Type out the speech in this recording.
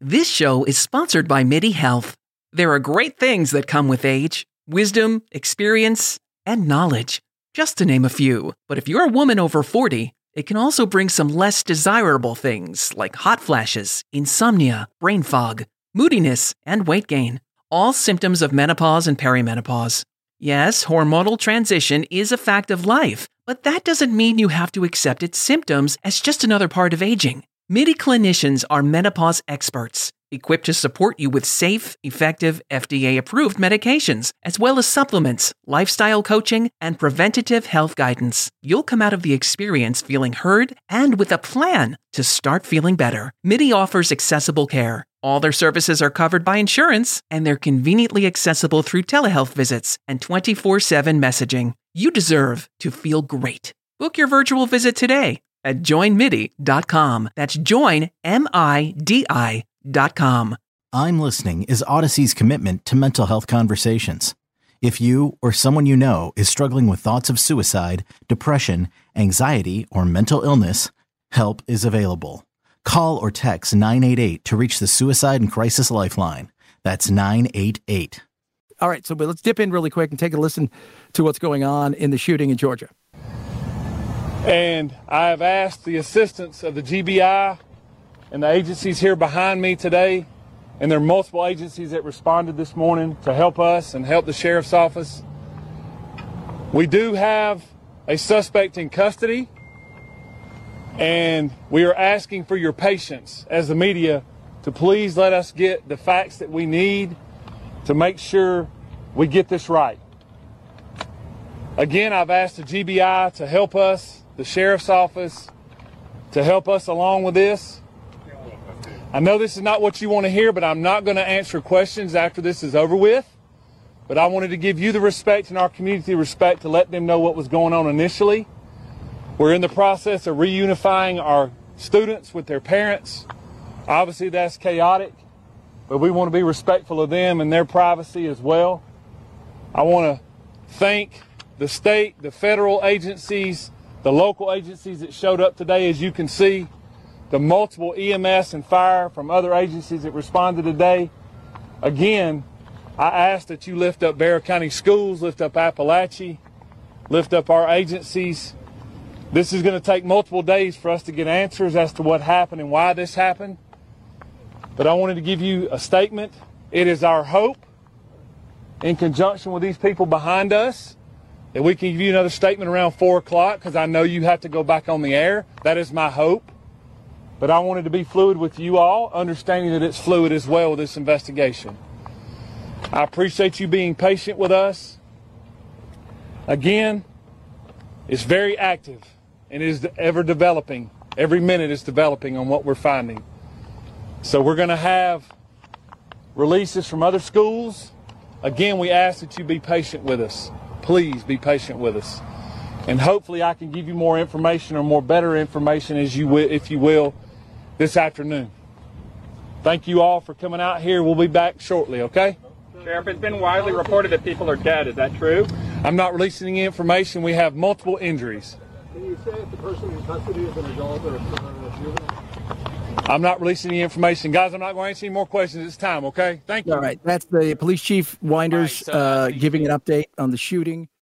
This show is sponsored by MIDI Health. There are great things that come with age: wisdom, experience, and knowledge, just to name a few. But if you're a woman over 40, it can also bring some less desirable things like hot flashes, insomnia, brain fog, moodiness, and weight gain. All symptoms of menopause and perimenopause. Yes, hormonal transition is a fact of life, but that doesn't mean you have to accept its symptoms as just another part of aging. MIDI clinicians are menopause experts, equipped to support you with safe, effective, FDA-approved medications, as well as supplements, lifestyle coaching, and preventative health guidance. You'll come out of the experience feeling heard and with a plan to start feeling better. MIDI offers accessible care. All their services are covered by insurance, and they're conveniently accessible through telehealth visits and 24/7 messaging. You deserve to feel great. Book your virtual visit today at joinmidi.com. That's joinmidi.com. I'm Listening is Odyssey's commitment to mental health conversations. If you or someone you know is struggling with thoughts of suicide, depression, anxiety, or mental illness, help is available. Call or text 988 to reach the Suicide and Crisis Lifeline. That's 988. All right, so let's dip in really quick and take a listen to what's going on in the shooting in Georgia. And I have asked the assistance of the GBI and the agencies here behind me today, and there are multiple agencies that responded this morning to help us and help the sheriff's office. We do have a suspect in custody, and we are asking for your patience as the media to please let us get the facts that we need to make sure we get this right. Again, I've asked the GBI to help us, the sheriff's office, to help us along with this. I know this is not what you want to hear, but I'm not going to answer questions after this is over with. But I wanted to give you the respect and our community respect to let them know what was going on initially. We're in the process of reunifying our students with their parents. Obviously, that's chaotic, but we want to be respectful of them and their privacy as well. I want to thank the state, the federal agencies, the local agencies that showed up today, as you can see, the multiple EMS and fire from other agencies that responded today. Again, I ask that you lift up Barrow County Schools, lift up Appalachia, lift up our agencies. This is going to take multiple days for us to get answers as to what happened and why this happened. But I wanted to give you a statement. It is our hope, in conjunction with these people behind us, that we can give you another statement around 4 o'clock, because I know you have to go back on the air. That is my hope. But I wanted to be fluid with you all, understanding that it's fluid as well with this investigation. I appreciate you being patient with us. Again, it's very active and it is ever developing. Every minute is developing on what we're finding. So we're going to have releases from other schools. Again, we ask that you be patient with us. Please be patient with us. And hopefully I can give you more information or more better information, if you will, this afternoon. Thank you all for coming out here. We'll be back shortly, okay? Sheriff, it's been widely reported that people are dead. Is that true? I'm not releasing any information. We have multiple injuries. Can you say if the person in custody is an adult or a juvenile? I'm not releasing any information. Guys, I'm not going to answer any more questions this time, okay? Thank you. All right, that's the police chief, Winders, giving an update on the shooting.